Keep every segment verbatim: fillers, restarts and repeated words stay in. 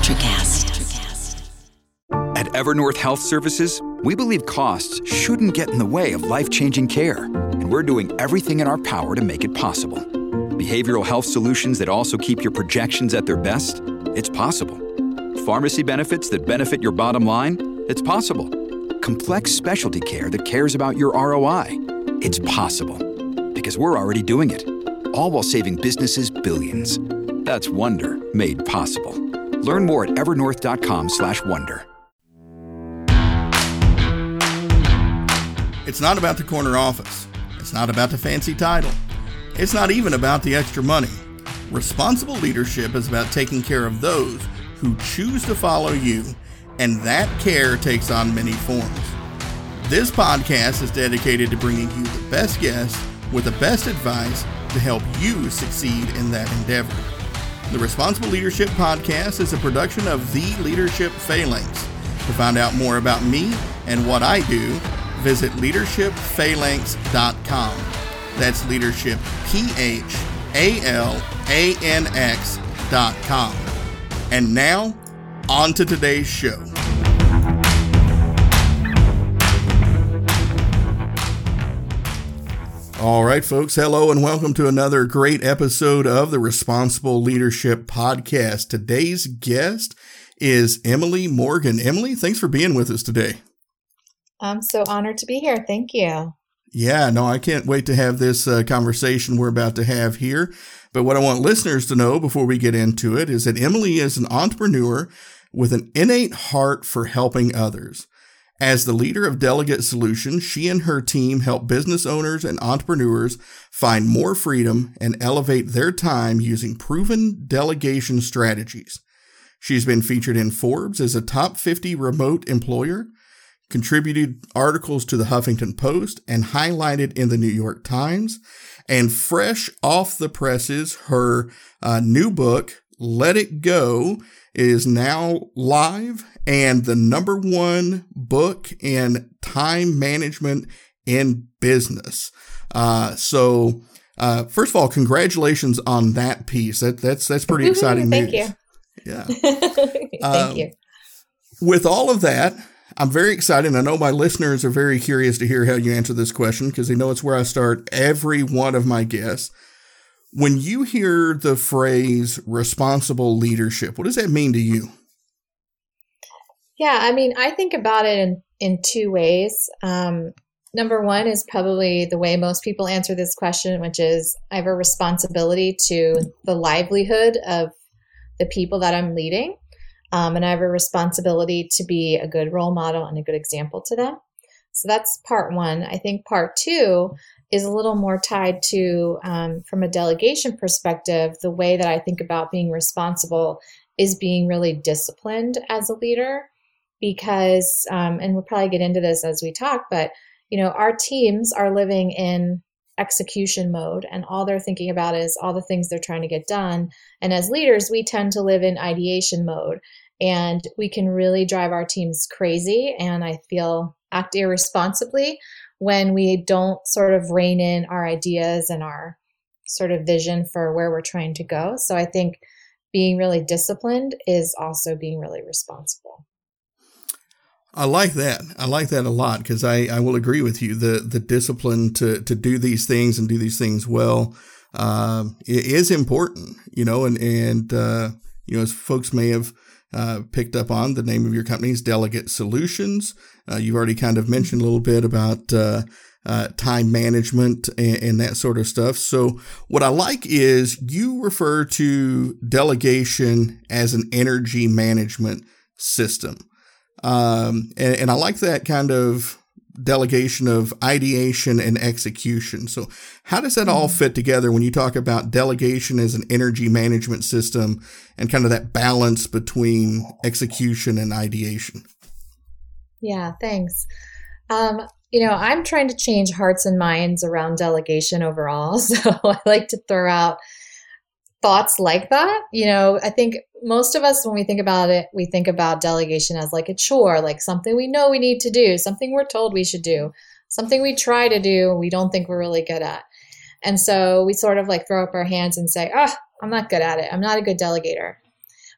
NutriCast. At Evernorth Health Services, we believe costs shouldn't get in the way of life-changing care, and we're doing everything in our power to make it possible. Behavioral health solutions that also keep your projections at their best? It's possible. Pharmacy benefits that benefit your bottom line? It's possible. Complex specialty care that cares about your R O I? It's possible. Because we're already doing it. All while saving businesses billions. That's Wonder made possible. Learn more at evernorth.com slash wonder. It's not about the corner office. It's not about the fancy title. It's not even about the extra money. Responsible leadership is about taking care of those who choose to follow you, and that care takes on many forms. This podcast is dedicated to bringing you the best guests with the best advice to help you succeed in that endeavor. The Responsible Leadership Podcast is a production of The Leadership Phalanx. To find out more about me and what I do, visit leadership phalanx dot com. That's leadership, P H A L A N X dot com. And now, on to today's show. All right, folks. Hello and welcome to another great episode of the Responsible Leadership Podcast. Today's guest is Emily Morgan. Emily, thanks for being with us today. I'm so honored to be here. Thank you. Yeah, no, I can't wait to have this uh, conversation we're about to have here. But what I want listeners to know before we get into it is that Emily is an entrepreneur with an innate heart for helping others. As the leader of Delegate Solutions, she and her team help business owners and entrepreneurs find more freedom and elevate their time using proven delegation strategies. She's been featured in Forbes as a top fifty remote employer, contributed articles to the Huffington Post, and highlighted in the New York Times. And fresh off the presses, her uh, new book, Let It Go, is now live and the number one book in time management in business. Uh, so, uh, first of all, congratulations on that piece. That that's that's pretty exciting Thank news. you. Yeah. Thank um, you. With all of that, I'm very excited. I know my listeners are very curious to hear how you answer this question because they know it's where I start every one of my guests. When you hear the phrase responsible leadership, what does that mean to you? Yeah, I mean, I think about it in, in two ways. Um, number one is probably the way most people answer this question, which is I have a responsibility to the livelihood of the people that I'm leading. Um, and I have a responsibility to be a good role model and a good example to them. So that's part one. I think part two is a little more tied to, um, from a delegation perspective, the way that I think about being responsible is being really disciplined as a leader. Because, um, and we'll probably get into this as we talk, but, you know, our teams are living in execution mode and all they're thinking about is all the things they're trying to get done. And as leaders, we tend to live in ideation mode and we can really drive our teams crazy. And I feel act irresponsibly when we don't sort of rein in our ideas and our sort of vision for where we're trying to go. So I think being really disciplined is also being really responsible. I like that. I like that a lot because I, I will agree with you. The the discipline to to do these things and do these things well uh, is important, you know, and, and uh, you know, as folks may have uh, picked up on, the name of your company is Delegate Solutions. Uh, you've already kind of mentioned a little bit about uh, uh, time management and, and that sort of stuff. So what I like is you refer to delegation as an energy management system. Um, and, and I like that kind of delegation of ideation and execution. So how does that all fit together when you talk about delegation as an energy management system and kind of that balance between execution and ideation? Yeah, thanks. Um, you know, I'm trying to change hearts and minds around delegation overall. So I like to throw out thoughts like that. You know, I think most of us, when we think about it, we think about delegation as like a chore, like something we know we need to do, something we're told we should do, something we try to do, we don't think we're really good at. And so we sort of like throw up our hands and say, oh, I'm not good at it. I'm not a good delegator.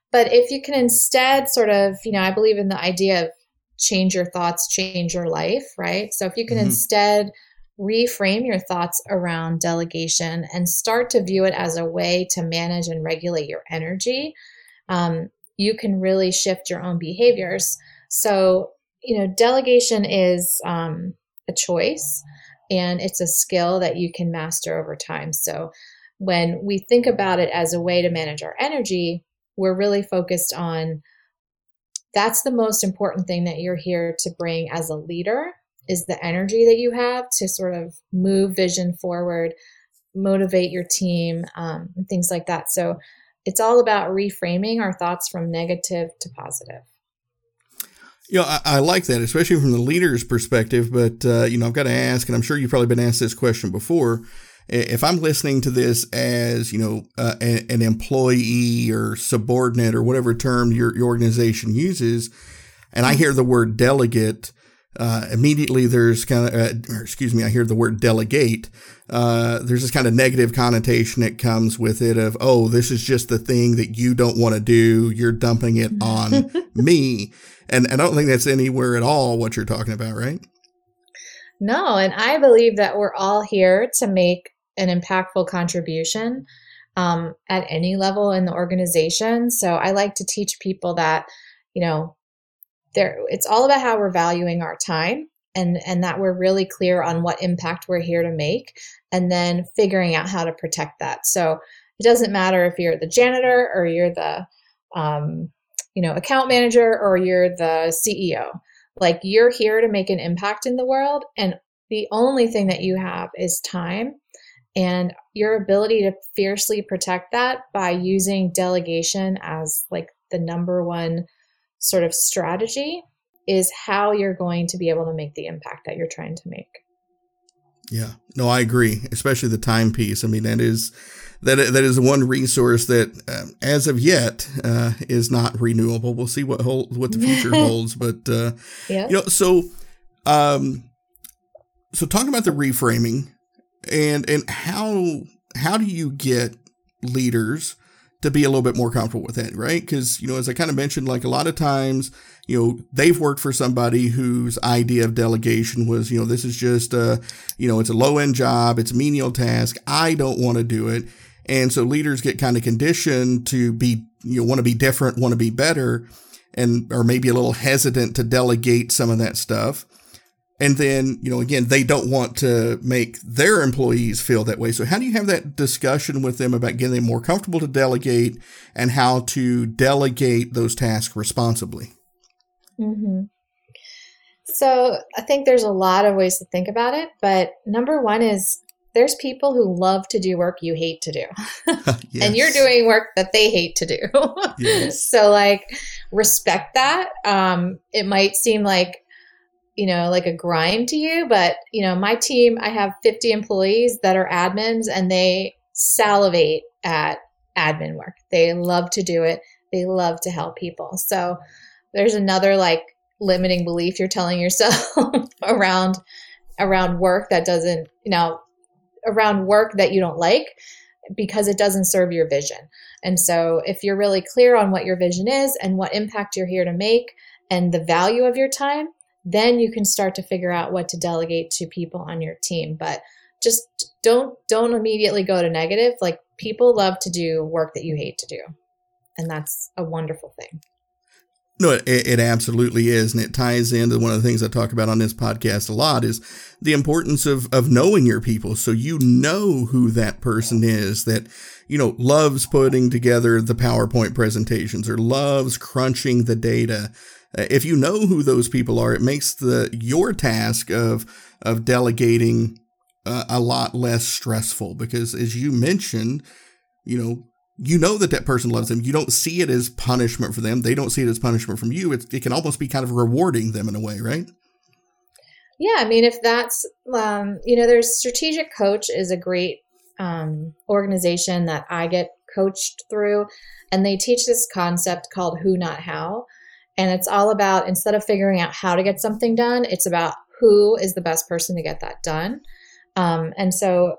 but if you can instead sort of, you know, I believe in the idea of change your thoughts, change your life, right? So if you can mm-hmm. instead reframe your thoughts around delegation and start to view it as a way to manage and regulate your energy, um, you can really shift your own behaviors. So, you know, delegation is um, a choice, and it's a skill that you can master over time. So when we think about it as a way to manage our energy, we're really focused on that's the most important thing that you're here to bring as a leader, is the energy that you have to sort of move vision forward, motivate your team, um, and things like that. So it's all about reframing our thoughts from negative to positive. You know, I, I like that, especially from the leader's perspective. But, uh, you know, I've got to ask, and I'm sure you've probably been asked this question before. If I'm listening to this as, you know, uh, an, an employee or subordinate or whatever term your, your organization uses, and I hear the word delegate, uh, immediately there's kind of, uh, or excuse me, I hear the word delegate. Uh, there's this kind of negative connotation that comes with it of, oh, this is just the thing that you don't want to do. You're dumping it on me. And, and I don't think that's anywhere at all what you're talking about, right? No, and I believe that we're all here to make an impactful contribution um, at any level in the organization. So I like to teach people that, you know, there it's all about how we're valuing our time, and, and that we're really clear on what impact we're here to make, and then figuring out how to protect that. So it doesn't matter if you're the janitor or you're the, um, you know, account manager or you're the C E O. Like, you're here to make an impact in the world, and the only thing that you have is time, and your ability to fiercely protect that by using delegation as like the number one sort of strategy is how you're going to be able to make the impact that you're trying to make. Yeah, no, I agree, especially the time piece. I mean, that is that that is one resource that, um, as of yet, uh, is not renewable. We'll see what hold, what the future holds, but uh, yeah. you know, so um, so talking about the reframing and and how how do you get leaders to be a little bit more comfortable with that, right? Because, you know, as I kind of mentioned, like a lot of times, you know, they've worked for somebody whose idea of delegation was, you know, this is just a, you know, it's a low end job. It's a menial task. I don't want to do it. And so leaders get kind of conditioned to be, you know, want to be different, want to be better, and, or maybe a little hesitant to delegate some of that stuff. And then, you know, again, they don't want to make their employees feel that way. So how do you have that discussion with them about getting them more comfortable to delegate and how to delegate those tasks responsibly? Mm-hmm. So I think there's a lot of ways to think about it. But number one is there's people who love to do work you hate to do. Yes. And you're doing work that they hate to do. Yes. So like, respect that. Um, it might seem like, you know, like a grind to you, but, you know, my team, I have fifty employees that are admins, and they salivate at admin work. They love to do it. They love to help people. So there's another like limiting belief you're telling yourself around, around work that doesn't, you know, around work that you don't like because it doesn't serve your vision. And so if you're really clear on what your vision is and what impact you're here to make and the value of your time, then you can start to figure out what to delegate to people on your team. But just don't don't immediately go to negative. Like, people love to do work that you hate to do. And that's a wonderful thing. No, it, it absolutely is. And it ties into one of the things I talk about on this podcast a lot is the importance of, of knowing your people. So you know who that person is that, you know, loves putting together the PowerPoint presentations or loves crunching the data. Uh, if you know who those people are, it makes the your task of of delegating uh, a lot less stressful because, as you mentioned, you know, you know that that person loves them. You don't see it as punishment for them. They don't see it as punishment from you. It's, it can almost be kind of rewarding them in a way, right? Yeah, I mean, if that's, um, you know, there's Strategic Coach is a great um, organization that I get coached through, and they teach this concept called who, not how. And it's all about, instead of figuring out how to get something done, it's about who is the best person to get that done. Um, and so,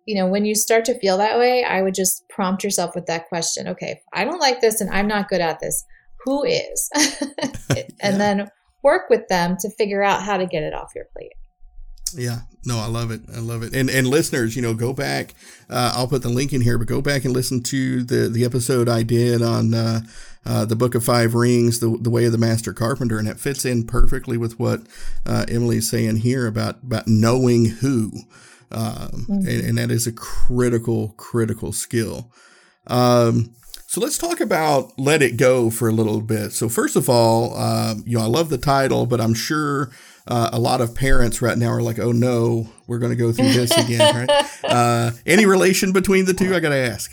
you know, when you start to feel that way, I would just prompt yourself with that question. Okay, if I don't like this and I'm not good at this, who is? And yeah. then work with them to figure out how to get it off your plate. Yeah, no, I love it. I love it. And and listeners, you know, go back. Uh, I'll put the link in here, but go back and listen to the, the episode I did on uh, uh, the Book of Five Rings, the the way of the Master Carpenter, and it fits in perfectly with what uh, Emily's saying here about about knowing who, um, mm-hmm. and, and that is a critical critical skill. Um, so let's talk about Let It Go for a little bit. So first of all, uh, you know, I love the title, but I'm sure. Uh, a lot of parents right now are like, oh, no, we're going to go through this again. Right? Uh, any relation between the two? I got to ask.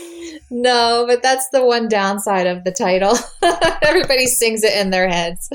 No, but that's the one downside of the title. Everybody sings it in their heads.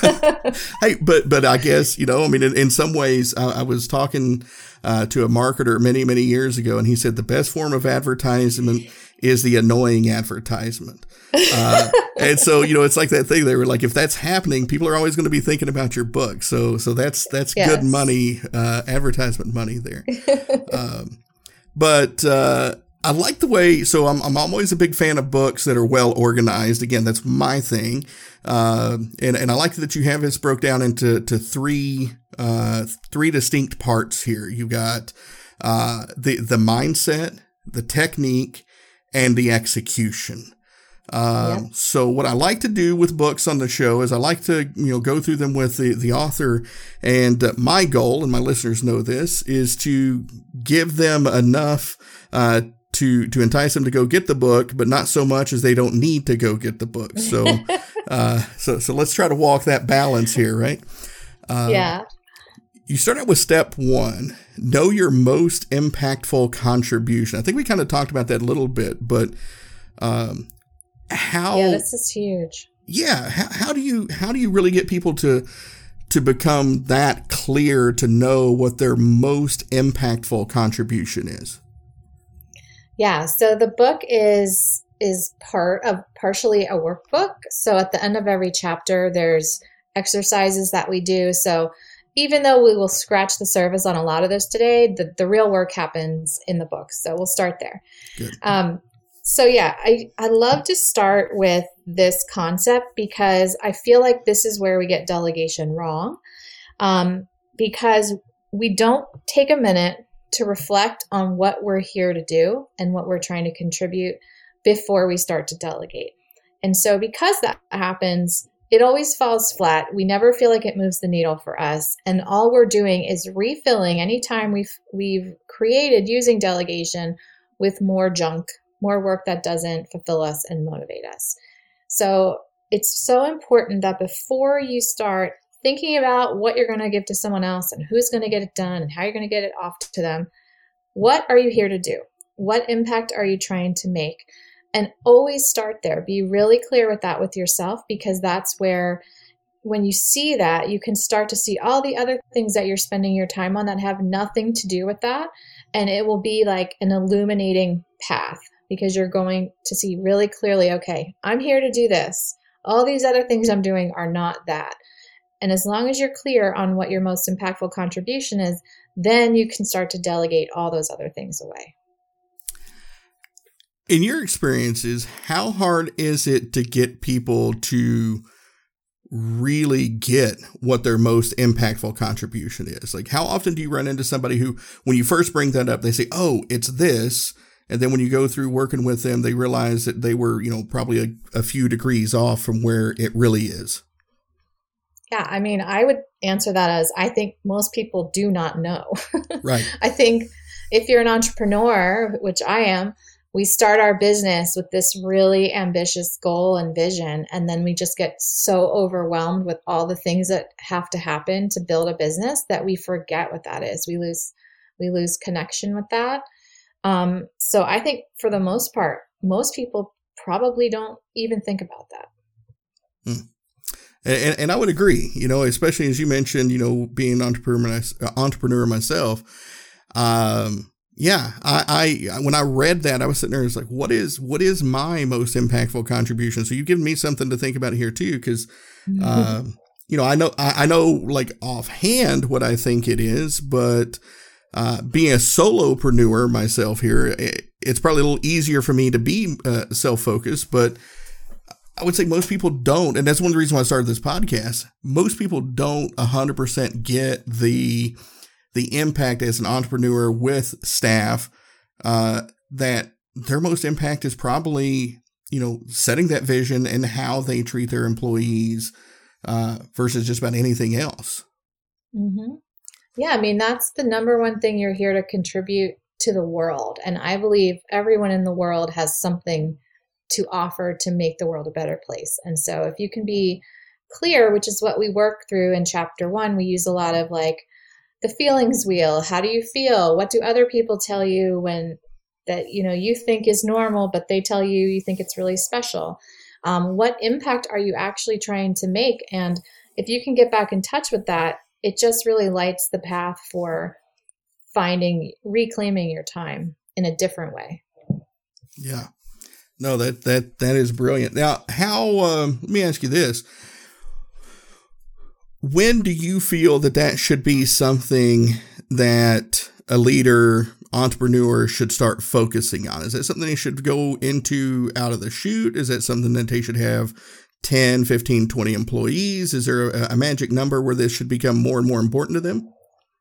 Hey, but but I guess, you know, I mean, in, in some ways, I, I was talking uh, to a marketer many, many years ago, and he said the best form of advertisement is the annoying advertisement. Uh, and so, you know, it's like that thing. They were like, if that's happening, people are always going to be thinking about your book. So, so that's, that's yes. good money, uh, advertisement money there. um, but, uh, I like the way, so I'm, I'm always a big fan of books that are well organized. Again, that's my thing. Uh, and, and I like that you have this broke down into, to three, uh, three distinct parts here. You got, uh, the, the mindset, the technique, and the execution. Um, yep. So what I like to do with books on the show is I like to, you know, go through them with the, the author. And uh, my goal, and my listeners know this, is to give them enough uh, to to entice them to go get the book, but not so much as they don't need to go get the book. So, uh, so so let's try to walk that balance here, right? Uh, yeah. You start out with step one, know your most impactful contribution. I think we kind of talked about that a little bit, but um, how? Yeah, this is huge. Yeah, how, how do you how do you really get people to to become that clear to know what their most impactful contribution is? Yeah, so the book is is part of partially a workbook. So at the end of every chapter, there's exercises that we do. So even though we will scratch the surface on a lot of this today, the, the real work happens in the book. So we'll start there. Good. Um, so yeah, I, I love to start with this concept because I feel like this is where we get delegation wrong. Um, because we don't take a minute to reflect on what we're here to do and what we're trying to contribute before we start to delegate. And so because that happens, it always falls flat. We never feel like it moves the needle for us. And all we're doing is refilling any time we've, we've created using delegation with more junk, more work that doesn't fulfill us and motivate us. So it's so important that before you start thinking about what you're going to give to someone else and who's going to get it done and how you're going to get it off to them, what are you here to do? What impact are you trying to make? And always start there. Be really clear with that with yourself, because that's where, when you see that, you can start to see all the other things that you're spending your time on that have nothing to do with that. And it will be like an illuminating path, because you're going to see really clearly, okay, I'm here to do this. All these other things I'm doing are not that. And as long as you're clear on what your most impactful contribution is, then you can start to delegate all those other things away. In your experiences, how hard is it to get people to really get what their most impactful contribution is? Like, how often do you run into somebody who, when you first bring that up, they say, oh, it's this. And then when you go through working with them, they realize that they were, you know, probably a, a few degrees off from where it really is. Yeah, I mean, I would answer that as I think most people do not know. Right. I think if you're an entrepreneur, which I am, we start our business with this really ambitious goal and vision, and then we just get so overwhelmed with all the things that have to happen to build a business that we forget what that is. We lose, we lose connection with that. Um, so I think for the most part, most people probably don't even think about that. Hmm. And, and I would agree, you know, especially as you mentioned, you know, being an entrepreneur, entrepreneur myself. Um, yeah, I, I, when I read that, I was sitting there, it's like, what is, what is my most impactful contribution? So you've given me something to think about here too, because, mm-hmm. uh, you know, I know, I, I know like offhand what I think it is, but uh, being a solopreneur myself here, it, it's probably a little easier for me to be uh, self-focused, but I would say most people don't. And that's one of the reasons why I started this podcast. Most people don't one hundred percent get the the impact as an entrepreneur with staff, uh, that their most impact is probably, you know, setting that vision and how they treat their employees, uh, versus just about anything else. Mm-hmm. Yeah. I mean, that's the number one thing you're here to contribute to the world. And I believe everyone in the world has something to offer to make the world a better place. And so if you can be clear, which is what we work through in chapter one, we use a lot of like the feelings wheel. How do you feel? What do other people tell you when that, you know, you think is normal, but they tell you, you think it's really special? Um, what impact are you actually trying to make? And if you can get back in touch with that, it just really lights the path for finding, reclaiming your time in a different way. Yeah. No, that, that, that is brilliant. Now, how, um, let me ask you this. When do you feel that that should be something that a leader, entrepreneur should start focusing on? Is that something they should go into out of the chute? Is that something that they should have ten, fifteen, twenty employees? Is there a, a magic number where this should become more and more important to them?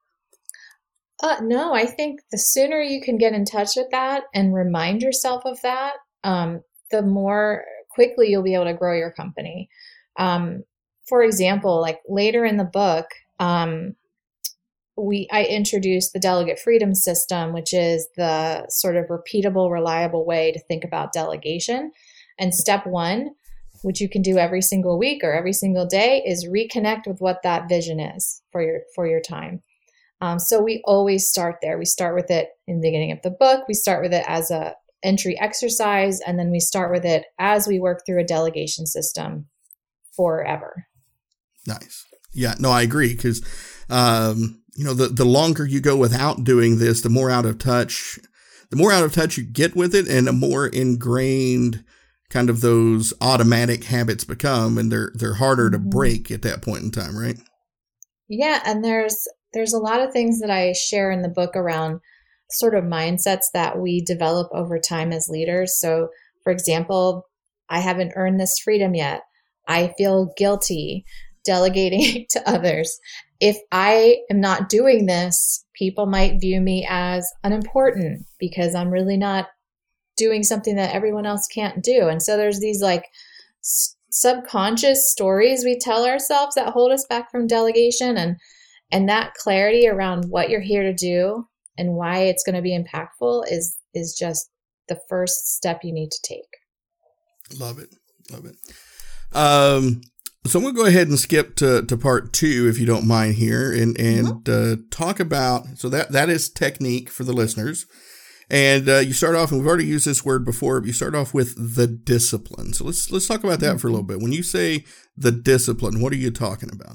Uh, no, I think the sooner you can get in touch with that and remind yourself of that, um, the more quickly you'll be able to grow your company. Um, for example, like later in the book, um, we I introduced the delegate freedom system, which is the sort of repeatable, reliable way to think about delegation. And step one, which you can do every single week or every single day, is reconnect with what that vision is for your for your time. Um, so we always start there. We start with it in the beginning of the book. We start with it as a entry exercise, and then we start with it as we work through a delegation system forever. Nice. Yeah, no, I agree. Because, um, you know, the, the longer you go without doing this, the more out of touch, the more out of touch you get with it, and the more ingrained kind of those automatic habits become, and they're, they're harder to break at that point in time, right? Yeah. And there's, there's a lot of things that I share in the book around sort of mindsets that we develop over time as leaders. So for example, I haven't earned this freedom yet. I feel guilty delegating to others. If I am not doing this, people might view me as unimportant because I'm really not doing something that everyone else can't do. And so there's these like s- subconscious stories we tell ourselves that hold us back from delegation, and and that clarity around what you're here to do and why it's going to be impactful is is just the first step you need to take. Love it. Love it. Um, so I'm going to go ahead and skip to, to part two, if you don't mind here, and, and mm-hmm. uh, talk about, so that, that is technique for the listeners. And uh, you start off, and we've already used this word before, but you start off with the discipline. So let's, let's talk about that mm-hmm. for a little bit. When you say the discipline, what are you talking about?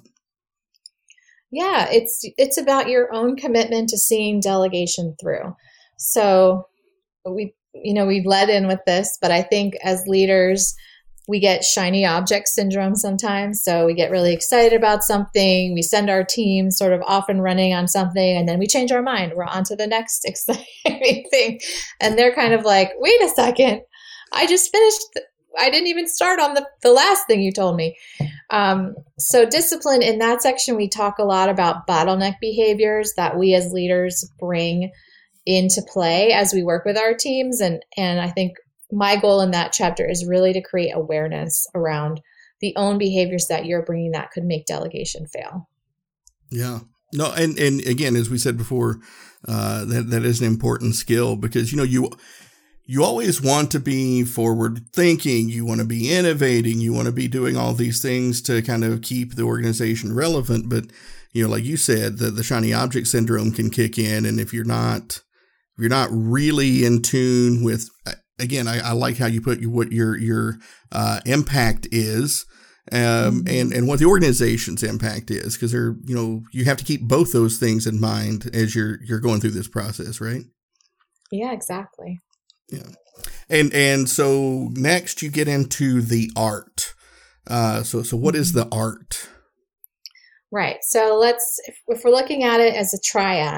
Yeah, it's it's about your own commitment to seeing delegation through. So we, you know, we led in with this, but I think as leaders, we get shiny object syndrome sometimes. So we get really excited about something. We send our team sort of off and running on something, and then we change our mind. We're on to the next exciting thing. And they're kind of like, wait a second, I just finished. Th- I didn't even start on the, the last thing you told me. Um, so discipline, in that section, we talk a lot about bottleneck behaviors that we as leaders bring into play as we work with our teams. And, and I think my goal in that chapter is really to create awareness around the own behaviors that you're bringing that could make delegation fail. Yeah. No, and, and again, as we said before, uh, that, that is an important skill because, you know, you, you always want to be forward thinking. You want to be innovating. You want to be doing all these things to kind of keep the organization relevant. But, you know, like you said, the, the shiny object syndrome can kick in. And if you're not, if you're not really in tune with, again, I, I like how you put what your, your, uh, impact is, um, mm-hmm. and, and what the organization's impact is. Cause they're, you know, you have to keep both those things in mind as you're, you're going through this process, right? Yeah, exactly. Yeah. And, and so next you get into the art. Uh, so, so what is the art? Right. So let's, if, if we're looking at it as a triad,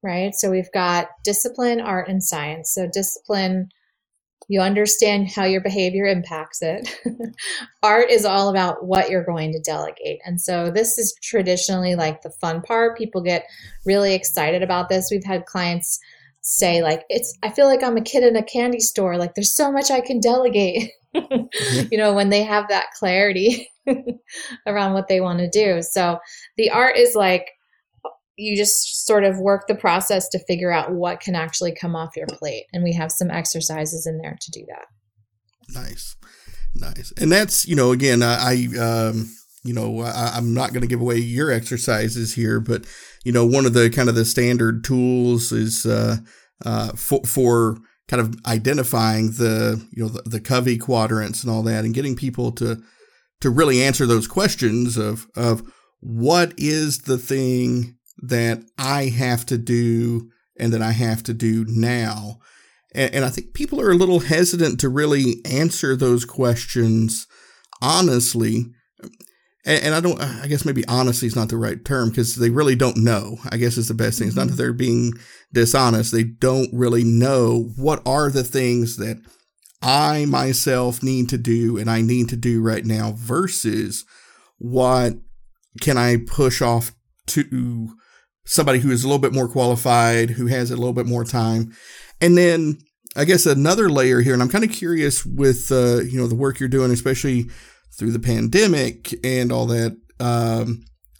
right? So we've got discipline, art, and science. So discipline, you understand how your behavior impacts it. Art is all about what you're going to delegate. And so this is traditionally like the fun part. People get really excited about this. We've had clients say like, it's, I feel like I'm a kid in a candy store. Like there's so much I can delegate, you know, when they have that clarity around what they want to do. So the art is like, you just sort of work the process to figure out what can actually come off your plate. And we have some exercises in there to do that. Nice. Nice. And that's, you know, again, I, I um, you know, I, I'm not going to give away your exercises here, but, you know, one of the kind of the standard tools is uh, uh, for, for kind of identifying the, you know, the, the Covey quadrants and all that, and getting people to, to really answer those questions of, of what is the thing that I have to do and that I have to do now. And, and I think people are a little hesitant to really answer those questions honestly. And, and I don't, I guess maybe honesty is not the right term, because they really don't know, I guess is the best thing. It's not that they're being dishonest. They don't really know what are the things that I myself need to do and I need to do right now versus what can I push off to somebody who is a little bit more qualified, who has a little bit more time. And then I guess another layer here, and I'm kind of curious with, uh, you know, the work you're doing, especially through the pandemic and all that. Um,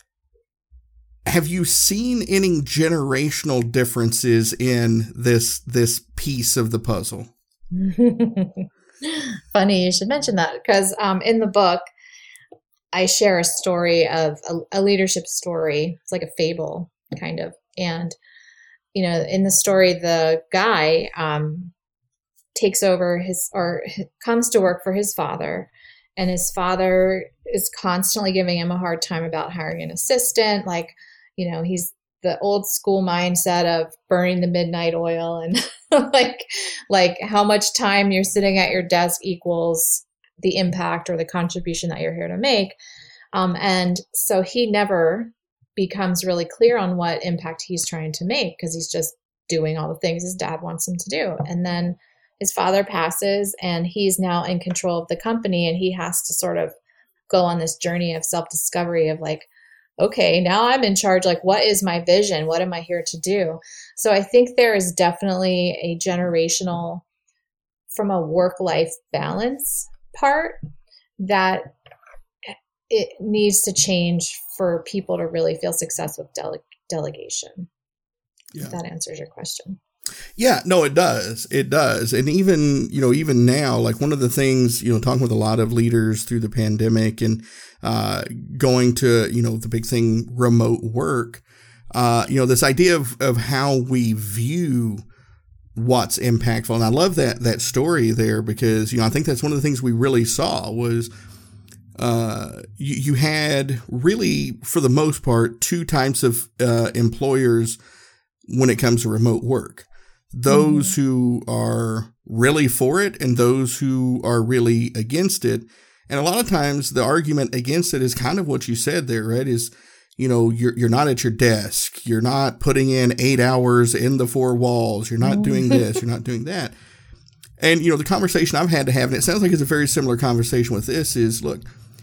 have you seen any generational differences in this, this piece of the puzzle? Funny you should mention that, because um, in the book, I share a story of a, a leadership story. It's like a fable kind of. And, you know, in the story, the guy um, takes over his, or comes to work for his father, and his father is constantly giving him a hard time about hiring an assistant. Like, you know, he's the old school mindset of burning the midnight oil, and like, like how much time you're sitting at your desk equals the impact or the contribution that you're here to make. Um, and so he never becomes really clear on what impact he's trying to make, because he's just doing all the things his dad wants him to do. And then his father passes, and he's now in control of the company, and he has to sort of go on this journey of self-discovery of like, okay, now I'm in charge. Like, what is my vision? What am I here to do? So I think there is definitely a generational, from a work-life balance part, that it needs to change for people to really feel success with dele- delegation. Yeah. If that answers your question. Yeah, no, it does. It does. And even, you know, even now, like one of the things, you know, talking with a lot of leaders through the pandemic and uh, going to, you know, the big thing, remote work, uh, you know, this idea of, of how we view what's impactful. And I love that, that story there, because, you know, I think that's one of the things we really saw was uh, you, you had really, for the most part, two types of uh, employers when it comes to remote work. Those mm-hmm. who are really for it and those who are really against it. And a lot of times the argument against it is kind of what you said there, right? Is, you know, you're, you're not at your desk. You're not putting in eight hours in the four walls. You're not doing this. You're not doing that. And, you know, the conversation I've had to have, and it sounds like it's a very similar conversation with this, is, look,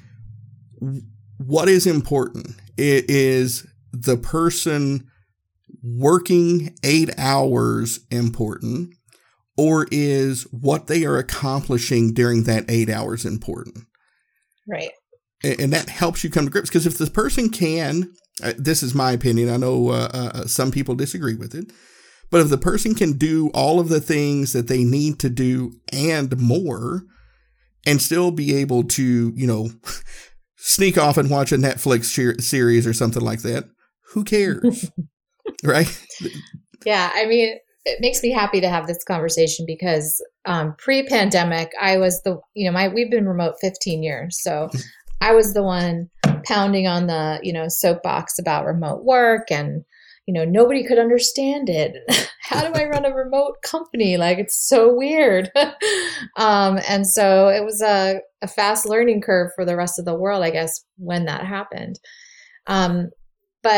what is important? It is the person working eight hours important, or is what they are accomplishing during that eight hours important? Right. And, and that helps you come to grips. Because if the person can, uh, this is my opinion, I know uh, uh, some people disagree with it, but if the person can do all of the things that they need to do and more, and still be able to, you know, sneak off and watch a Netflix cheer- series or something like that, who cares? Right? Yeah. I mean, it makes me happy to have this conversation, because um, pre-pandemic, I was the, you know, my, we've been remote fifteen years. So I was the one pounding on the, you know, soapbox about remote work, and, you know, nobody could understand it. How do I run a remote company? Like, it's so weird. um, and so it was a, a fast learning curve for the rest of the world, I guess, when that happened. Um, but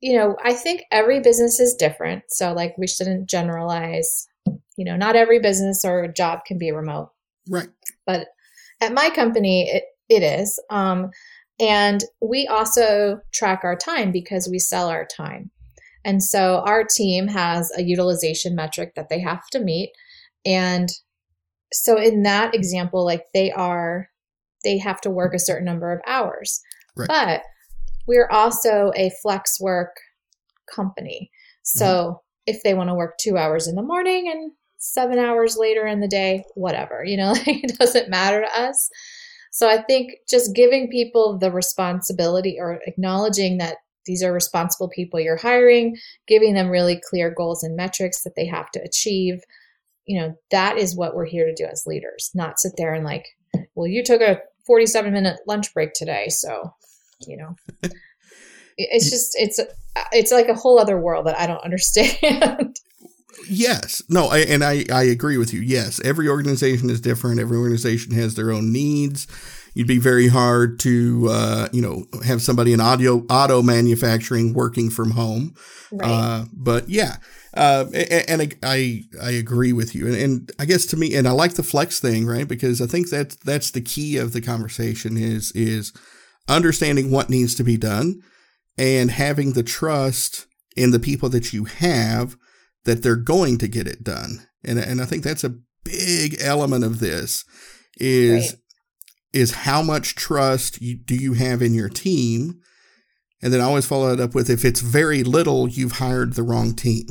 you know, I think every business is different. So like we shouldn't generalize, you know, not every business or job can be remote. Right. But at my company, it, it is. Um, and we also track our time because we sell our time. And so our team has a utilization metric that they have to meet. And so in that example, like they are, they have to work a certain number of hours. Right. But we're also a flex work company. So mm-hmm. if they want to work two hours in the morning and seven hours later in the day, whatever, you know, like, it doesn't matter to us. So I think just giving people the responsibility or acknowledging that these are responsible people you're hiring, giving them really clear goals and metrics that they have to achieve, you know, that is what we're here to do as leaders, not sit there and like, well, you took a forty-seven minute lunch break today. So, you know, it's just, it's, it's like a whole other world that I don't understand. Yes. No, I, and I, I agree with you. Yes. Every organization is different. Every organization has their own needs. You'd be very hard to, uh, you know, have somebody in audio, auto manufacturing working from home. Right. Uh, but yeah. Uh, and, and I, I agree with you. And, and I guess to me, and I like the flex thing, right? Because I think that that's the key of the conversation is, is understanding what needs to be done and having the trust in the people that you have that they're going to get it done. And, and I think that's a big element of this is, right. is how much trust you, do you have in your team? And then I always follow it up with, if it's very little, you've hired the wrong team.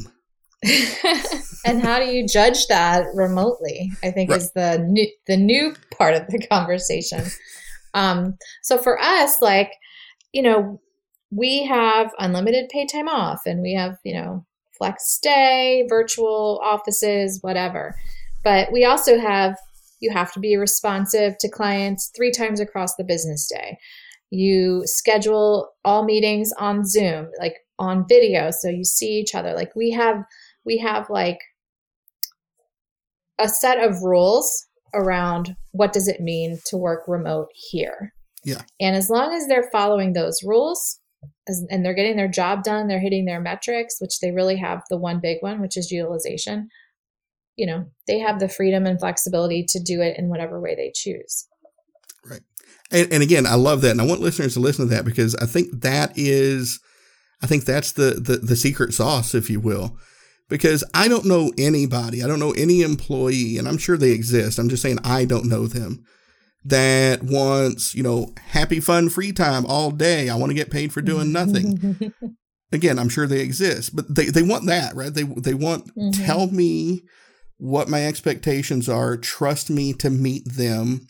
And how do you judge that remotely? I think right. is the new, the new part of the conversation. Um, so for us, like, you know, we have unlimited paid time off and we have, you know, flex stay, virtual offices, whatever. But we also have, you have to be responsive to clients three times across the business day. You schedule all meetings on Zoom, like on video, so you see each other. Like we have, we have like a set of rules around what does it mean to work remote here. Yeah. And as long as they're following those rules as, and they're getting their job done, they're hitting their metrics, which they really have the one big one, which is utilization. You know, they have the freedom and flexibility to do it in whatever way they choose. Right. And, and again, I love that. And I want listeners to listen to that because I think that is, I think that's the, the, the secret sauce, if you will, because I don't know anybody, I don't know any employee, and I'm sure they exist. I'm just saying, I don't know them that wants, you know, happy, fun, free time all day. I want to get paid for doing nothing. Again, I'm sure they exist, but they, they want that, right? They, they want, mm-hmm. tell me what my expectations are, trust me to meet them.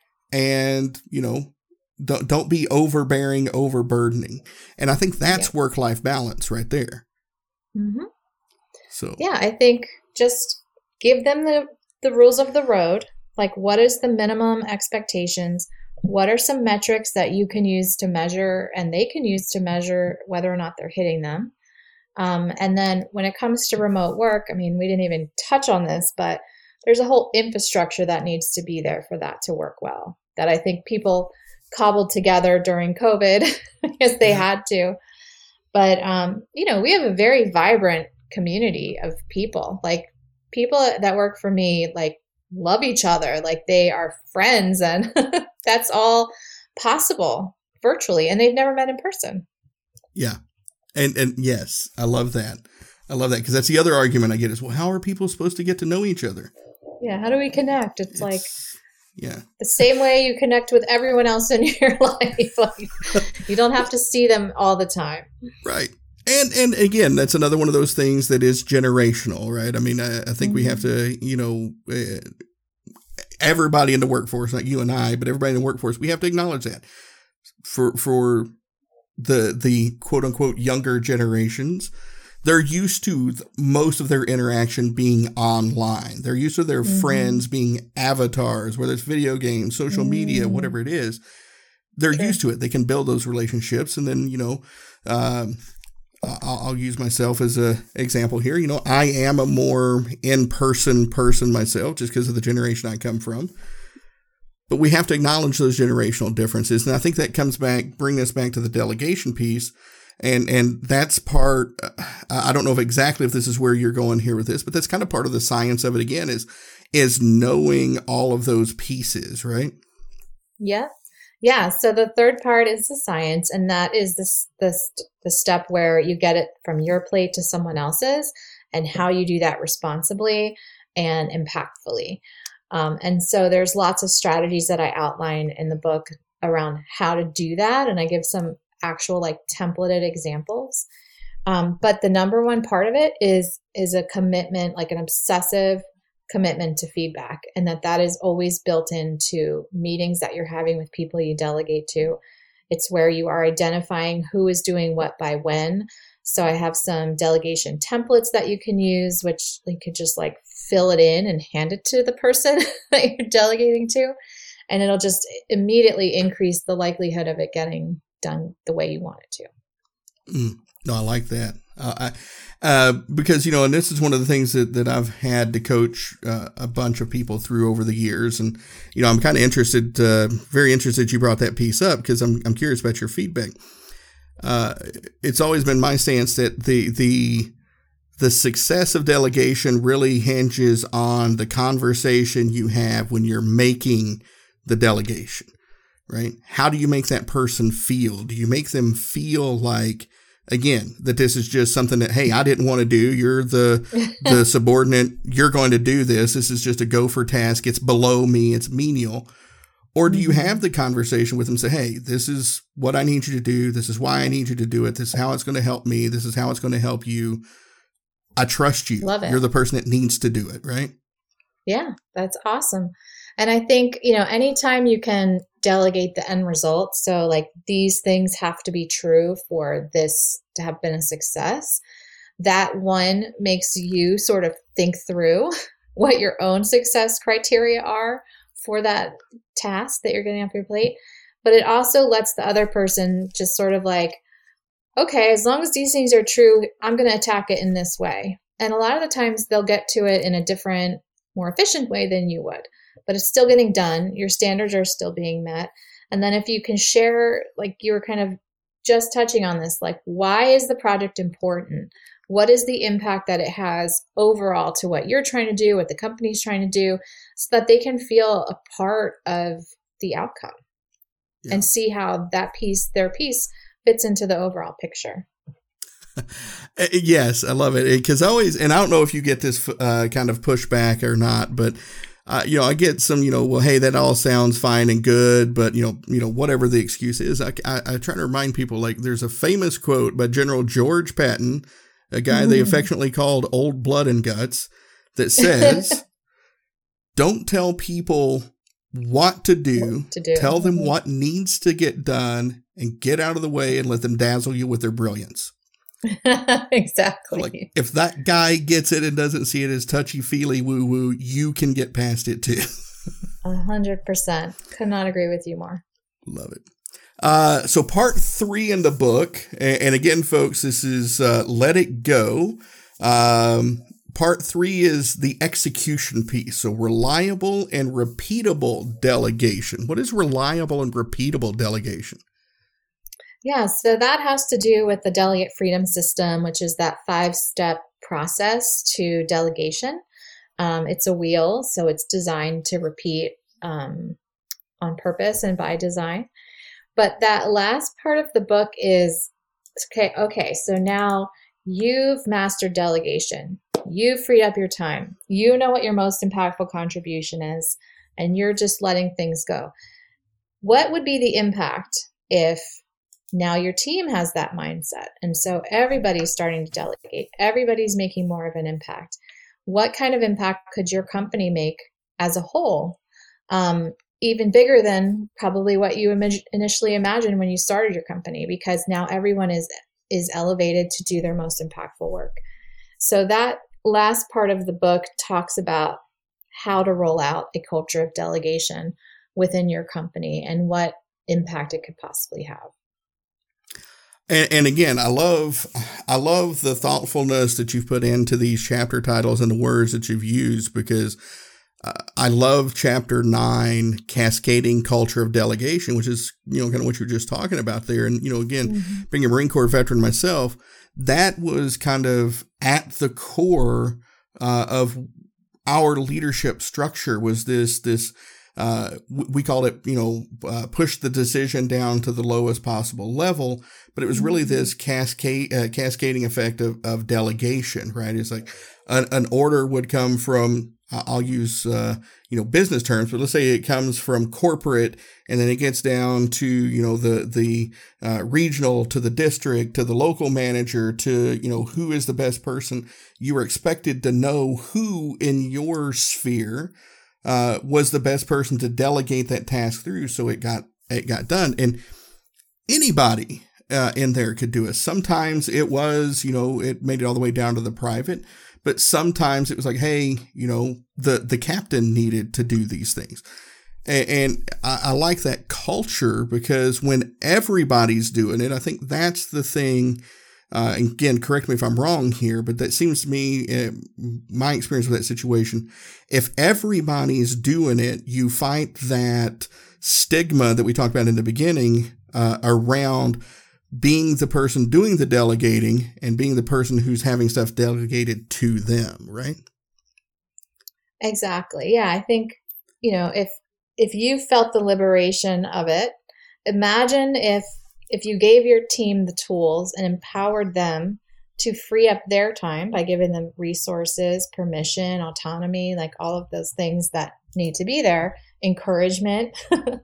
And, you know, don't, don't be overbearing, overburdening. And I think that's yeah. work-life balance right there. Mm-hmm. So, yeah, I think just give them the, the rules of the road. Like, what is the minimum expectations? What are some metrics that you can use to measure and they can use to measure whether or not they're hitting them? Um, and then when it comes to remote work, I mean, we didn't even touch on this, but there's a whole infrastructure that needs to be there for that to work well, that I think people cobbled together during COVID because they had to. But, um, you know, we have a very vibrant community of people. Like, people that work for me, like, love each other. Like, they are friends, and that's all possible virtually, and they've never met in person. Yeah. And, and yes, I love that. I love that because that's the other argument I get is, well, how are people supposed to get to know each other? Yeah. How do we connect? It's, it's like, yeah, the same way you connect with everyone else in your life. Like, you don't have to see them all the time. Right. And, and again, that's another one of those things that is generational, right? I mean, I, I think mm-hmm. we have to, you know, uh, everybody in the workforce, not you and I, but everybody in the workforce, we have to acknowledge that for, for the, the quote unquote younger generations, they're used to th- most of their interaction being online. They're used to their mm-hmm. friends being avatars, whether it's video games, social mm. media, whatever it is. They're sure. used to it. They can build those relationships. And then, you know, um, I'll, I'll use myself as an example here. You know, I am a more in-person person myself just because of the generation I come from. But we have to acknowledge those generational differences. And I think that comes back, bring us back to the delegation piece. And and that's part, uh, I don't know if exactly if this is where you're going here with this, but that's kind of part of the science of it again is, is knowing all of those pieces, right? Yeah. Yeah. So the third part is the science, and that is this, this, the step where you get it from your plate to someone else's and how you do that responsibly and impactfully. Um, and so there's lots of strategies that I outline in the book around how to do that. And I give some actual like templated examples. Um, but the number one part of it is, is a commitment, like an obsessive commitment to feedback, and that that is always built into meetings that you're having with people you delegate to. It's where you are identifying who is doing what by when. So I have some delegation templates that you can use, which you could just like fill it in and hand it to the person that you're delegating to. And it'll just immediately increase the likelihood of it getting done the way you want it to. Mm, no, I like that. Uh, I, uh, because, you know, and this is one of the things that, that I've had to coach uh, a bunch of people through over the years. And, you know, I'm kind of interested, uh, very interested you brought that piece up because I'm, I'm curious about your feedback. Uh, it's always been my stance that the, the, the success of delegation really hinges on the conversation you have when you're making the delegation, right? How do you make that person feel? Do you make them feel like, again, that this is just something that, hey, I didn't want to do. You're the the subordinate. You're going to do this. This is just a gopher task. It's below me. It's menial. Or do you have the conversation with them and say, hey, this is what I need you to do. This is why I need you to do it. This is how it's going to help me. This is how it's going to help you. I trust you. Love it. You're the person that needs to do it, right? Yeah, that's awesome. And I think, you know, anytime you can delegate the end result, so like these things have to be true for this to have been a success, that one makes you sort of think through what your own success criteria are for that task that you're getting off your plate. But it also lets the other person just sort of like, okay, as long as these things are true, I'm going to attack it in this way. And a lot of the times they'll get to it in a different, more efficient way than you would. But it's still getting done. Your standards are still being met. And then if you can share, like you were kind of just touching on this, like why is the project important? What is the impact that it has overall to what you're trying to do, what the company's trying to do, so that they can feel a part of the outcome yeah. and see how that piece, their piece, fits into the overall picture. Yes, I love it. Because I always, and I don't know if you get this uh, kind of pushback or not, but Uh, you know, I get some, you know, well, hey, that all sounds fine and good, but, you know, you know, whatever the excuse is, I, I, I try to remind people, like, there's a famous quote by General George Patton, a guy mm. they affectionately called Old Blood and Guts, that says, don't tell people what to do, what to do. Tell them mm-hmm. what needs to get done, and get out of the way and let them dazzle you with their brilliance. Exactly. So like, if that guy gets it and doesn't see it as touchy-feely woo-woo, you can get past it too. A hundred percent. Could not agree with you more. Love it. Uh, so part three in the book, and, and again, folks, this is uh, Let It Go. Um, part three is the execution piece. So reliable and repeatable delegation. What is reliable and repeatable delegation? Yeah, so that has to do with the delegate freedom system, which is that five-step process to delegation. Um, it's a wheel, so it's designed to repeat um, on purpose and by design. But that last part of the book is, okay, okay, so now you've mastered delegation. You've freed up your time. You know what your most impactful contribution is, and you're just letting things go. What would be the impact if now your team has that mindset? And so everybody's starting to delegate. Everybody's making more of an impact. What kind of impact could your company make as a whole? Um, even bigger than probably what you im- initially imagined when you started your company, because now everyone is, is elevated to do their most impactful work. So that last part of the book talks about how to roll out a culture of delegation within your company and what impact it could possibly have. And, and again, I love, I love the thoughtfulness that you've put into these chapter titles and the words that you've used, because uh, I love chapter nine, cascading culture of delegation, which is, you know, kind of what you're just talking about there. And, you know, again, mm-hmm. being a Marine Corps veteran myself, that was kind of at the core uh, of our leadership structure was this, this, uh, we called it, you know, uh, push the decision down to the lowest possible level, but it was really this cascade, uh, cascading effect of, of delegation, right? It's like an, an order would come from, I'll use, uh, you know, business terms, but let's say it comes from corporate and then it gets down to, you know, the, the, uh, regional to the district, to the local manager, to, you know, who is the best person. You were expected to know who in your sphere, uh, was the best person to delegate that task through. So it got, it got done. And anybody, uh, in there could do it. Sometimes it was, you know, it made it all the way down to the private. But sometimes it was like, hey, you know, the, the captain needed to do these things. And, and I, I like that culture because when everybody's doing it, I think that's the thing. Uh, and again, correct me if I'm wrong here, but that seems to me, uh, my experience with that situation, if everybody's doing it, you fight that stigma that we talked about in the beginning uh, around being the person doing the delegating and being the person who's having stuff delegated to them, right? Exactly. Yeah. I think, you know, if, if you felt the liberation of it, imagine if, if you gave your team the tools and empowered them to free up their time by giving them resources, permission, autonomy, like all of those things that need to be there, encouragement,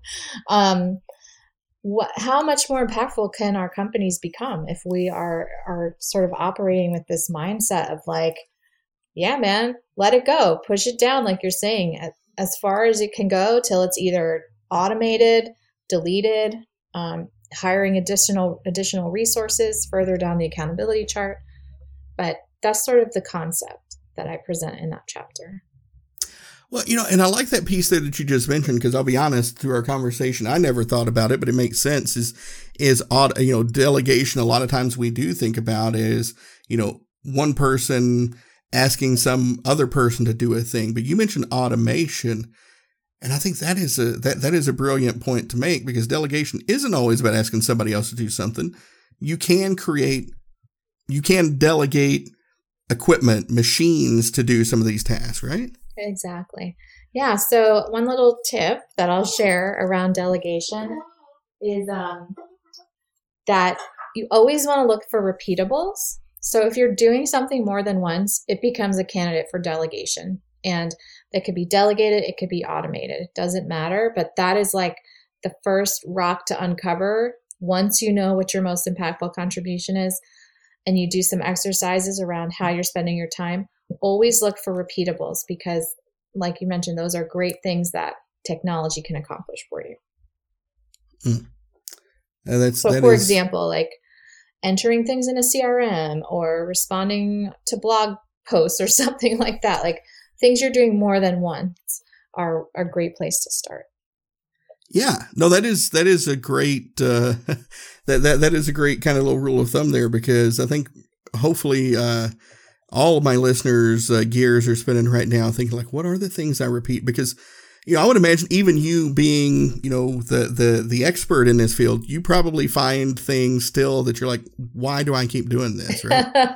um, What, how much more impactful can our companies become if we are are sort of operating with this mindset of like, yeah, man, let it go, push it down, like you're saying, as far as it can go till it's either automated, deleted, um, hiring additional additional resources further down the accountability chart. But that's sort of the concept that I present in that chapter. Well, you know, and I like that piece there that you just mentioned, because I'll be honest, through our conversation, I never thought about it, but it makes sense is, is odd, you know, delegation. A lot of times we do think about is, you know, one person asking some other person to do a thing, but you mentioned automation. And I think that is a, that, that is a brilliant point to make, because delegation isn't always about asking somebody else to do something. You can create, you can delegate equipment, machines to do some of these tasks, right? Exactly. Yeah. So one little tip that I'll share around delegation is um, that you always want to look for repeatables. So if you're doing something more than once, it becomes a candidate for delegation. And that could be delegated, it could be automated. It doesn't matter. But that is like the first rock to uncover once you know what your most impactful contribution is and you do some exercises around how you're spending your time. Always look for repeatables because, like you mentioned, those are great things that technology can accomplish for you. Mm. And that's, so, that for is... example, like entering things in a C R M or responding to blog posts or something like that, like things you're doing more than once are, are a great place to start. Yeah, no, that is, that is a great, uh, that, that, that is a great kind of little rule of thumb there, because I think hopefully, uh, all of my listeners' uh, gears are spinning right now thinking like, what are the things I repeat? Because, you know, I would imagine even you being, you know, the, the, the expert in this field, you probably find things still that you're like, why do I keep doing this? Right?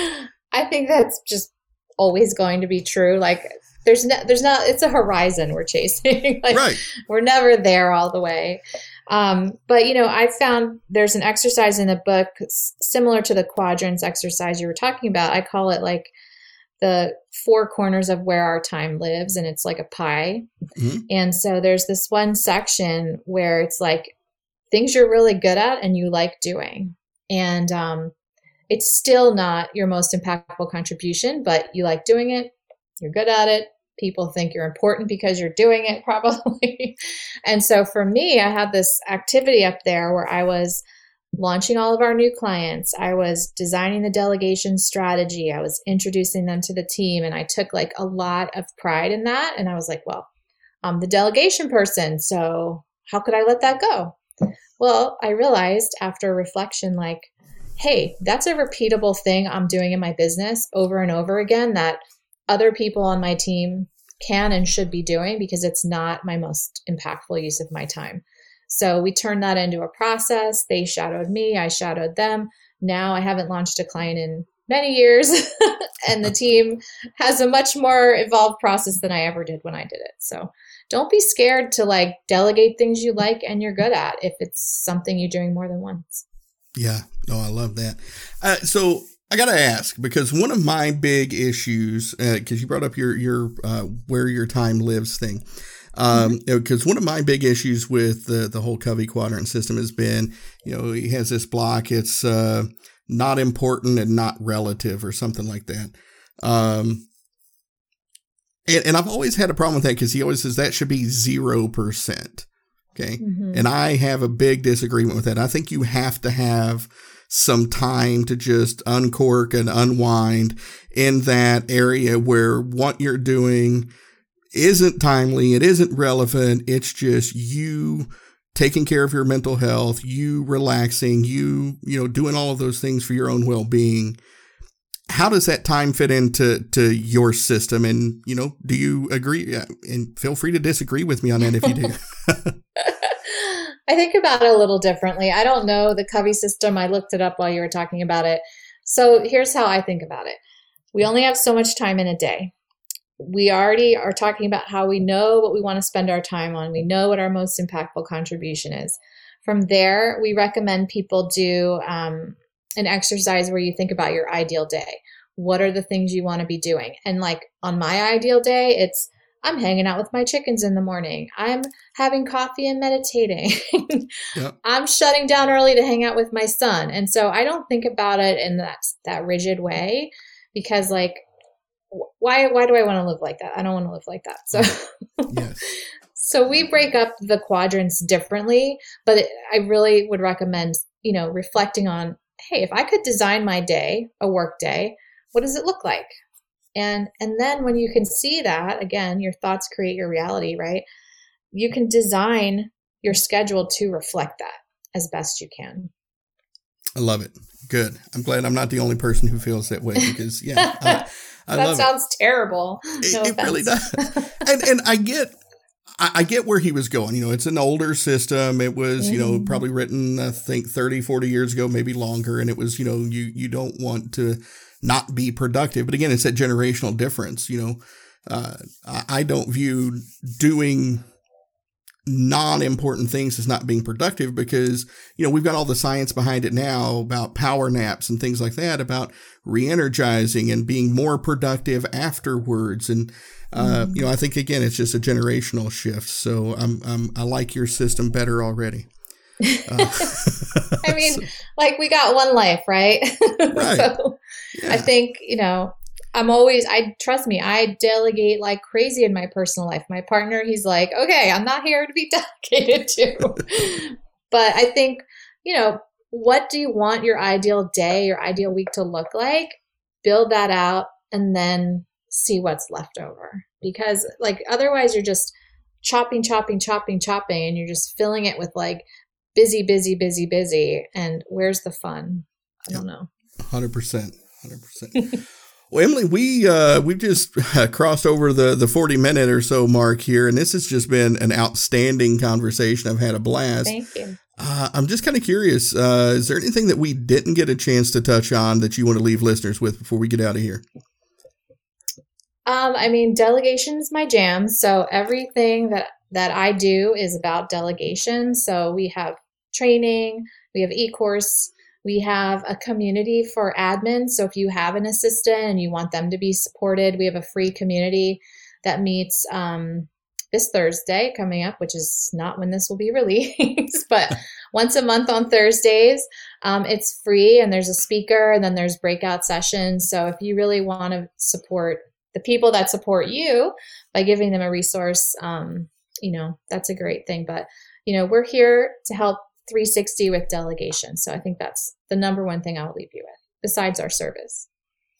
I think that's just always going to be true. Like there's no, there's not, it's a horizon we're chasing. Like, right. We're never there all the way. Um, but, you know, I found there's an exercise in the book similar to the quadrants exercise you were talking about. I call it like the four corners of where our time lives, and it's like a pie. Mm-hmm. And so there's this one section where it's like things you're really good at and you like doing. And um, it's still not your most impactful contribution, but you like doing it. You're good at it. People think you're important because you're doing it probably. And so for me, I had this activity up there where I was launching all of our new clients. I was designing the delegation strategy. I was introducing them to the team. And I took like a lot of pride in that. And I was like, well, I'm the delegation person. So how could I let that go? Well, I realized after reflection, like, hey, that's a repeatable thing I'm doing in my business over and over again that other people on my team can and should be doing because it's not my most impactful use of my time. So we turned that into a process. They shadowed me, I shadowed them. Now I haven't launched a client in many years and the team has a much more evolved process than I ever did when I did it. So don't be scared to like delegate things you like and you're good at if it's something you're doing more than once. Yeah, no, I love that. Uh, so I got to ask, because one of my big issues, because uh, you brought up your, your uh, where your time lives thing, um, because mm-hmm. you know, one of my big issues with the, the whole Covey quadrant system has been, you know, he has this block, it's uh, not important and not relative or something like that. Um, and, and I've always had a problem with that because he always says that should be zero percent. Okay. Mm-hmm. And I have a big disagreement with that. I think you have to have some time to just uncork and unwind in that area where what you're doing isn't timely. It isn't relevant. It's just you taking care of your mental health, you relaxing, you, you know, doing all of those things for your own well-being. How does that time fit into to your system? And, you know, do you agree? And feel free to disagree with me on that if you do. I think about it a little differently. I don't know the Covey system. I looked it up while you were talking about it. So here's how I think about it. We only have so much time in a day. We already are talking about how we know what we want to spend our time on. We know what our most impactful contribution is. From there, we recommend people do um, an exercise where you think about your ideal day. What are the things you want to be doing? And like on my ideal day, it's I'm hanging out with my chickens in the morning. I'm having coffee and meditating. Yep. I'm shutting down early to hang out with my son. And so I don't think about it in that, that rigid way because like, why, why do I want to live like that? I don't want to live like that. So, yes. So we break up the quadrants differently, but it, I really would recommend, you know, reflecting on, hey, if I could design my day, a work day, what does it look like? And and then when you can see that, again, your thoughts create your reality, right? You can design your schedule to reflect that as best you can. I love it. Good. I'm glad I'm not the only person who feels that way because, yeah, I, I that love sounds it. terrible. No it, it really does. and and I get I, I get where he was going. You know, it's an older system. It was, mm-hmm. you know, probably written, I think, thirty, forty years ago, maybe longer. And it was, you know, you you don't want to not be productive. But again, it's that generational difference. You know, uh, I, I don't view doing non-important things as not being productive because, you know, we've got all the science behind it now about power naps and things like that, about re-energizing and being more productive afterwards. And, uh, mm-hmm. you know, I think, again, it's just a generational shift. So I'm, I'm I like your system better already. Uh, I mean, so, like we got one life, right? Right. So yeah. I think, you know, I'm always, I trust me, I delegate like crazy in my personal life. My partner, he's like, okay, I'm not here to be delegated to. But I think, you know, what do you want your ideal day, your ideal week to look like? Build that out and then see what's left over. Because like otherwise you're just chopping, chopping, chopping, chopping, and you're just filling it with like busy, busy, busy, busy. And where's the fun? I don't know. one hundred percent. one hundred percent. Well, Emily, we uh, we've just uh, crossed over the, the forty minute or so mark here, and this has just been an outstanding conversation. I've had a blast. Thank you. Uh, I'm just kind of curious. Uh, is there anything that we didn't get a chance to touch on that you want to leave listeners with before we get out of here? Um, I mean, delegation is my jam. So everything that, that I do is about delegation. So we have training, we have e-course. We have a community for admins. So if you have an assistant and you want them to be supported, we have a free community that meets um, this Thursday coming up, which is not when this will be released, but once a month on Thursdays. Um, it's free and there's a speaker and then there's breakout sessions. So if you really want to support the people that support you by giving them a resource, um, you know, that's a great thing. But, you know, we're here to help three sixty with delegation. So I think that's the number one thing I'll leave you with, besides our service.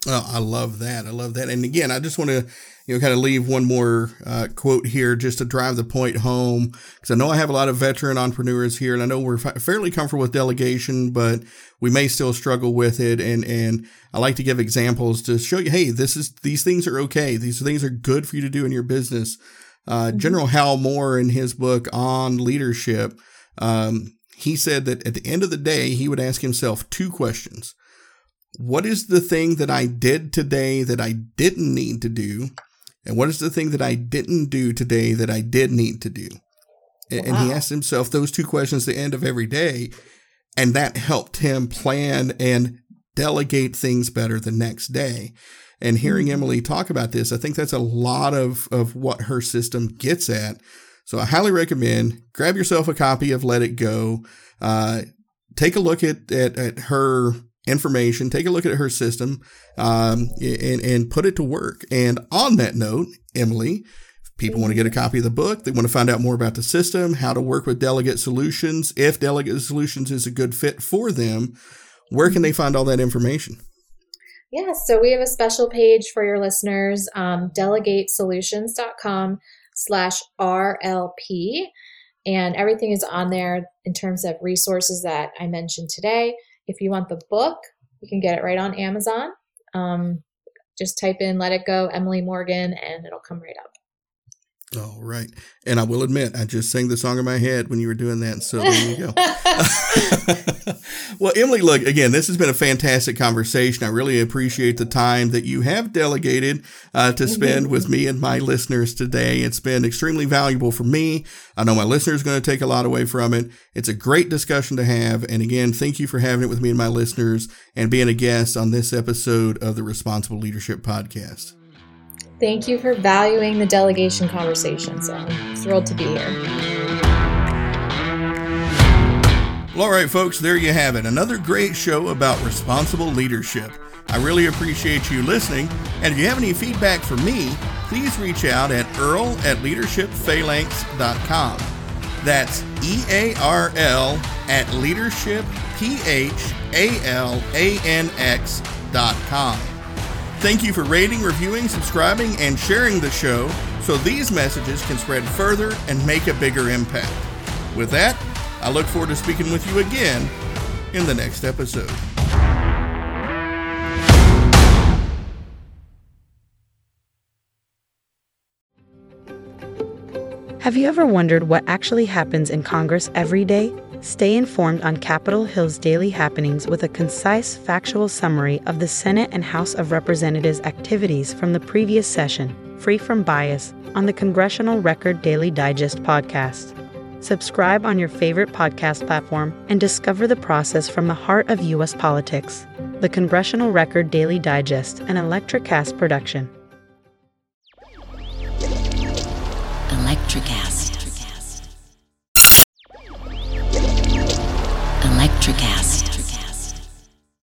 Oh, I love that. I love that. And again, I just want to, you know, kind of leave one more uh, quote here just to drive the point home, because I know I have a lot of veteran entrepreneurs here, and I know we're fa- fairly comfortable with delegation, but we may still struggle with it. And and I like to give examples to show you, hey, this is these things are okay. These things are good for you to do in your business. Uh, mm-hmm. General Hal Moore, in his book on leadership, um, he said that at the end of the day, he would ask himself two questions. What is the thing that I did today that I didn't need to do? And what is the thing that I didn't do today that I did need to do? Wow. And he asked himself those two questions at the end of every day. And that helped him plan and delegate things better the next day. And hearing Emily talk about this, I think that's a lot of, of what her system gets at. So I highly recommend grab yourself a copy of Let It Go. Uh, take a look at, at, at her information, take a look at her system, um, and, and put it to work. And on that note, Emily, if people want to get a copy of the book, they want to find out more about the system, how to work with Delegate Solutions, if Delegate Solutions is a good fit for them, where can they find all that information? Yeah, so we have a special page for your listeners, um, delegatesolutions.com slash RLP. And everything is on there in terms of resources that I mentioned today. If you want the book, you can get it right on Amazon. Um, just type in Let It Go, Emily Morgan, and it'll come right up. All right. And I will admit, I just sang the song in my head when you were doing that. So there you go. Well, Emily, look, again, this has been a fantastic conversation. I really appreciate the time that you have delegated uh, to spend mm-hmm. with me and my listeners today. It's been extremely valuable for me. I know my listeners are going to take a lot away from it. It's a great discussion to have. And again, thank you for having it with me and my listeners and being a guest on this episode of the Responsible Leadership Podcast. Thank you for valuing the delegation conversation. So I'm thrilled to be here. Well, all right, folks, there you have it. Another great show about responsible leadership. I really appreciate you listening. And if you have any feedback for me, please reach out at earl at leadership phalanx dot com. That's E A R L at leadership P H A L A N X dot com. Thank you for rating, reviewing, subscribing, and sharing the show so these messages can spread further and make a bigger impact. With that, I look forward to speaking with you again in the next episode. Have you ever wondered what actually happens in Congress every day? Stay informed on Capitol Hill's daily happenings with a concise, factual summary of the Senate and House of Representatives' activities from the previous session, free from bias, on the Congressional Record Daily Digest podcast. Subscribe on your favorite podcast platform and discover the process from the heart of U S politics. The Congressional Record Daily Digest, an Electricast production. Electricast. Electricast.